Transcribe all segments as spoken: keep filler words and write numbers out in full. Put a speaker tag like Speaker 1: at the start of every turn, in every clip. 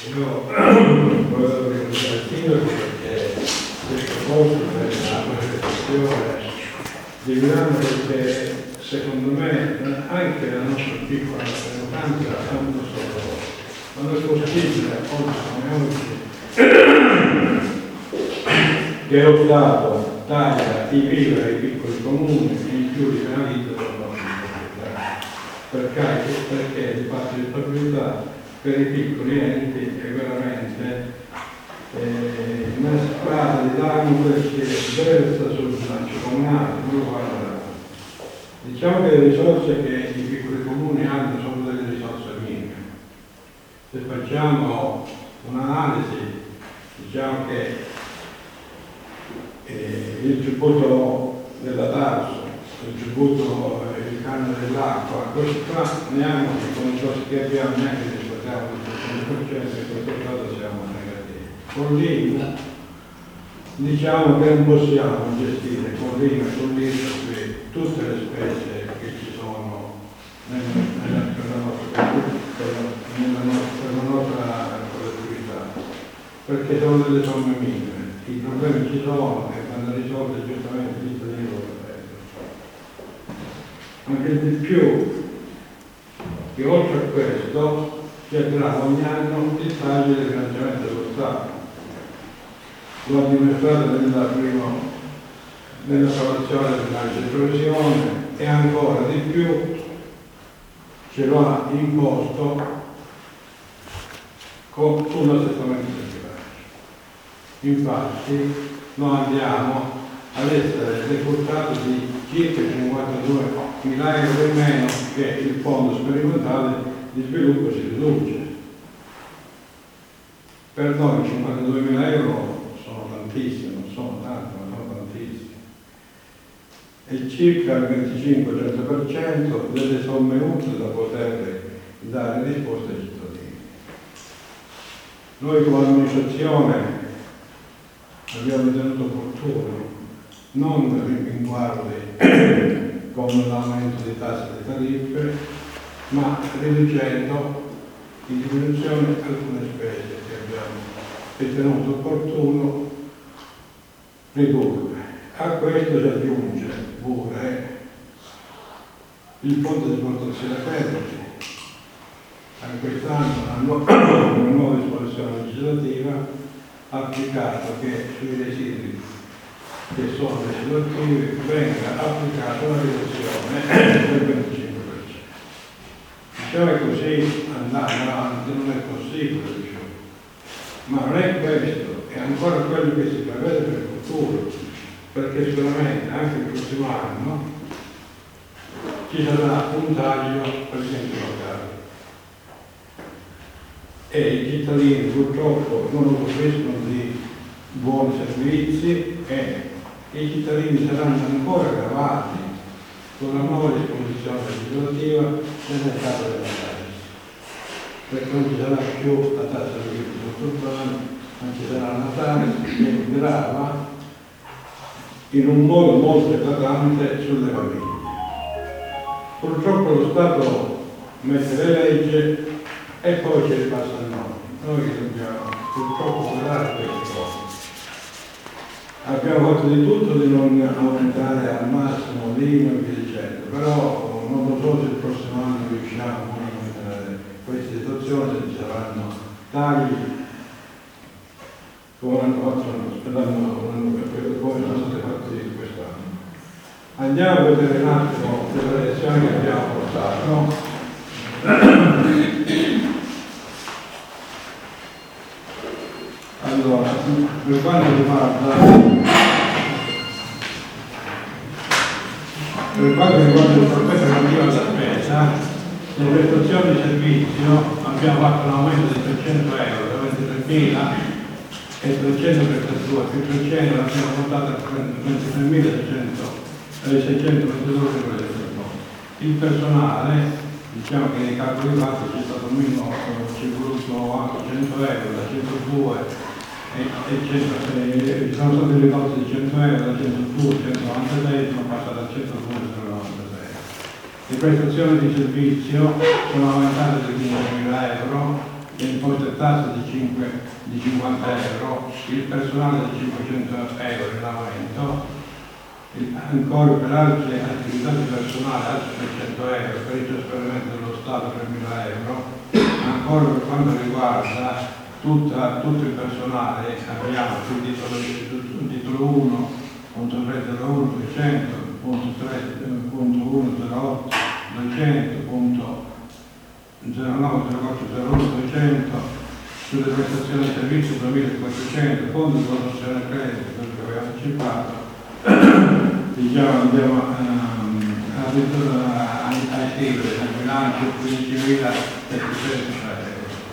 Speaker 1: Io volevo ringraziare il sindaco perché questo posto è una manifestazione di grande, perché secondo me anche la nostra piccola rappresentanza ha avuto solo. Non è possibile oggi come oggi che lo Stato taglia i viveri ai piccoli comuni e in più li penalizza per la nostra proprietà. Perché, perché il patto di stabilità per i piccoli enti è veramente eh, una spada di Damocle che versa sul bilancio comunale, non lo guarda. Diciamo che le risorse che i piccoli comuni hanno sono delle risorse minime. Se facciamo un'analisi, diciamo che eh, il tributo della Tarso, il tributo, eh, il canone dell'acqua, questi qua neanche con i risorse che abbiamo neanche rispettare il cento per cento, in questo caso siamo negativi. Con l'I V A diciamo che non possiamo gestire con l'I V A e con l'I R P E tutte le spese che ci sono nella, nella, per, la nostra, per, la, nella nostra, per la nostra collettività, perché sono delle somme minime. I problemi ci sono e vanno risolti giustamente il cittadino lo anche di più che oltre a questo si aggrava ogni anno il taglio del finanziamento dello Stato. Lo ha dimostrato nella prima nell'approvazione del bilancio di previsione e ancora di più ce lo ha imposto con sull'assestamento del bilancio. Infatti noi andiamo ad essere decurtati di circa cinquantadue mila euro in meno che il fondo sperimentale di sviluppo si riduce. Per noi cinquantaduemila euro sono tantissimi, non sono tanti, ma sono tantissimi. E circa il venticinque trenta per cento delle somme utili da poter dare risposta ai cittadini. Noi come amministrazione abbiamo ritenuto opportuno non rimpinguarli con l'aumento di tasse e di tariffe, ma riducendo in diminuzione alcune spese che abbiamo ritenuto opportuno ridurre. A questo si aggiunge pure il fondo di protezione perdite. Anche quest'anno una nuova disposizione legislativa ha applicato che sui residui che sono residuativi venga applicata la riduzione del venticinque per cento. Diciamo che così andare avanti non è possibile, diciamo. Ma non è questo, è ancora quello che si prevede per il futuro, perché sicuramente anche il prossimo anno ci sarà un taglio per gli enti locali e i cittadini purtroppo non usufruiscono di buoni servizi e i cittadini saranno ancora gravati con la nuova disposizione legislativa nel mercato della tassa, perché non ci sarà più la tassa di utilizzo urbano, non ci sarà una tassa che grava in un modo molto eclatante sulle famiglie. Purtroppo lo Stato mette le leggi e poi ci ripassa a noi. Noi dobbiamo purtroppo guardare queste cose. Abbiamo fatto di tutto di non aumentare al massimo l'I V A e via dicendo, però non lo so se il prossimo anno riusciamo a aumentare queste situazioni, se ci saranno tagli come hanno fatto come sono state fatte quest'anno. Andiamo a vedere un attimo le lezioni che abbiamo portato. Allora, per quanto riguarda per quanto riguarda il progetto relativo alla spesa, nelle prestazioni di servizio abbiamo fatto un aumento di trecento euro, da ventitremila e trecentotrentadue, più trecento l'abbiamo portato a ventitremila seicentoventidue euro. Il personale, diciamo che nei calcoli fatti c'è stato un minimo, ci è voluto cento euro, da centodue e, e cento, e sono stati ridotti di cento euro, da centodue, centonovantasei, sono passati a centodue, centonovantasei. Le prestazioni di servizio sono aumentate di quindicimila euro, le imposte e tasse di, di cinquanta euro, il personale di cinquecento euro in aumento, il, ancora per altre attività di personale altri seicento euro, per il trasferimento dello Stato tremila euro, ancora per quanto riguarda tutta, tutto il personale abbiamo sul titolo, sul titolo uno, punto tre zero uno, duecento, punto tre punto uno zero otto, duecento, punto zero nove zero quattro zero uno, duecento, sulle prestazioni di servizio duemilaquattrocento, fondo di promozione credito, quello che avevo anticipato, diciamo andiamo um, a, a, a iscrivere nel bilancio quindicimilasettecento euro.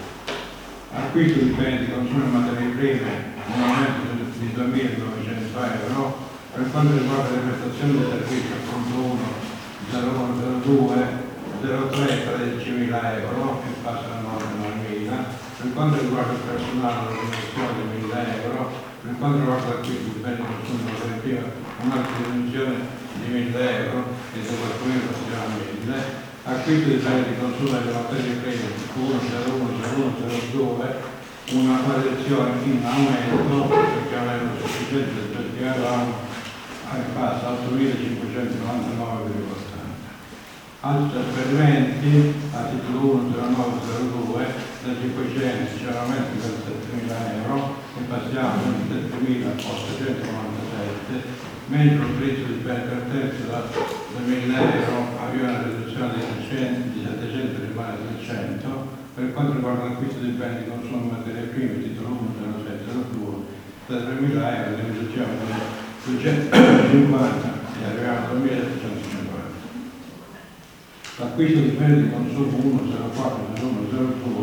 Speaker 1: Acquisto di beni di consumo e materie prime, un aumento di duemilanovecento euro. Per quanto riguarda le prestazioni di servizio, punto uno, zero uno zero due, zero tre, tredicimila euro, che passa a novemila. Per quanto riguarda il personale, l'organizzazione di mille euro. Per quanto riguarda l'acquisto di beni di consumo e materie prime, un'altra diminuzione di mille euro, e da qualcuno passiamo a mille. Acquisto di beni di consumo delle materie prime uno zero uno zero uno zero due, una variazione in aumento perché non erano sufficienti del primo anno, passa a ottomilacinquecentonovantanove virgola ottanta. Altri trasferimenti a titolo uno zero nove zero due da cinquecento c'è un aumento di settemila euro e passiamo a settemila ottocentonovantasette, mentre l'utilizzo di beni per terzo da mille euro aveva una riduzione di settecento rimane trecento. Per quanto riguarda l'acquisto di beni di consumo di materie prime, titolo uno zero sei zero due, da tremila euro di riduzione di duecentocinquanta e arriviamo a duemilasettecentocinquanta. L'acquisto di beni di consumo uno zero quattro zero uno zero due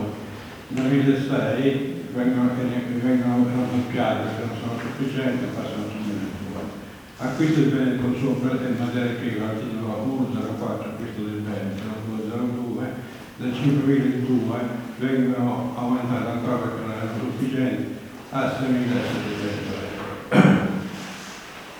Speaker 1: duemilasei vengono, vengono raddoppiati perché non sono sufficienti e passano su mille. Acquisto di beni di consumo in materia prima, al titolo uno zero quattro, acquisto di beni zero due zero due, da cinquemiladue vengono aumentati ancora perché non erano sufficienti a seimilasettecento